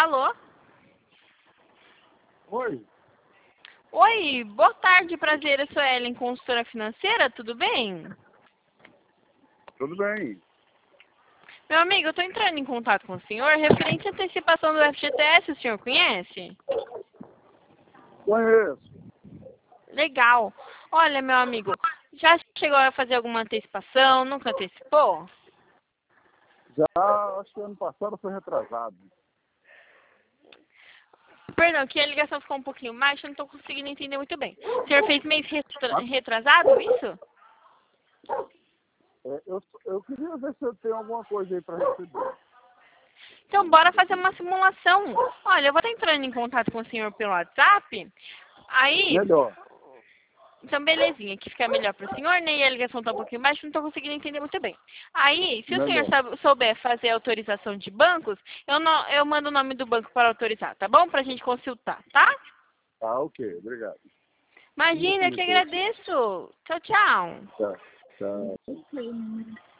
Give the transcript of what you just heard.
Alô? Oi, Oi, boa tarde, prazer. Eu sou a Ellen, consultora financeira, tudo bem? tudo bem? Meu amigo, eu estou entrando em contato com o senhor referente à antecipação do FGTS, o senhor conhece? Conheço. Legal. Olha, meu amigo, já chegou a fazer alguma antecipação? Nunca antecipou? Já acho que ano passado foi retrasado. Perdão, que a ligação ficou um pouquinho mais, eu não estou conseguindo entender muito bem. O senhor fez mês Ah, retrasado, isso? eu queria ver se eu tenho alguma coisa aí para receber. Então, bora fazer uma simulação. Olha, eu vou estar entrando em contato com o senhor pelo WhatsApp. Aí, Melhor, então, belezinha, que fica melhor para o senhor, né? E a ligação está um pouquinho baixa, não estou conseguindo entender muito bem. Aí, se o senhor melhor. souber fazer autorização de bancos, eu mando o nome do banco para autorizar, tá bom? Para a gente consultar, tá? Ah, ok, obrigado. Um Imagina, eu minutinho que só aqui. agradeço. Tchau, tchau. Tá, tá.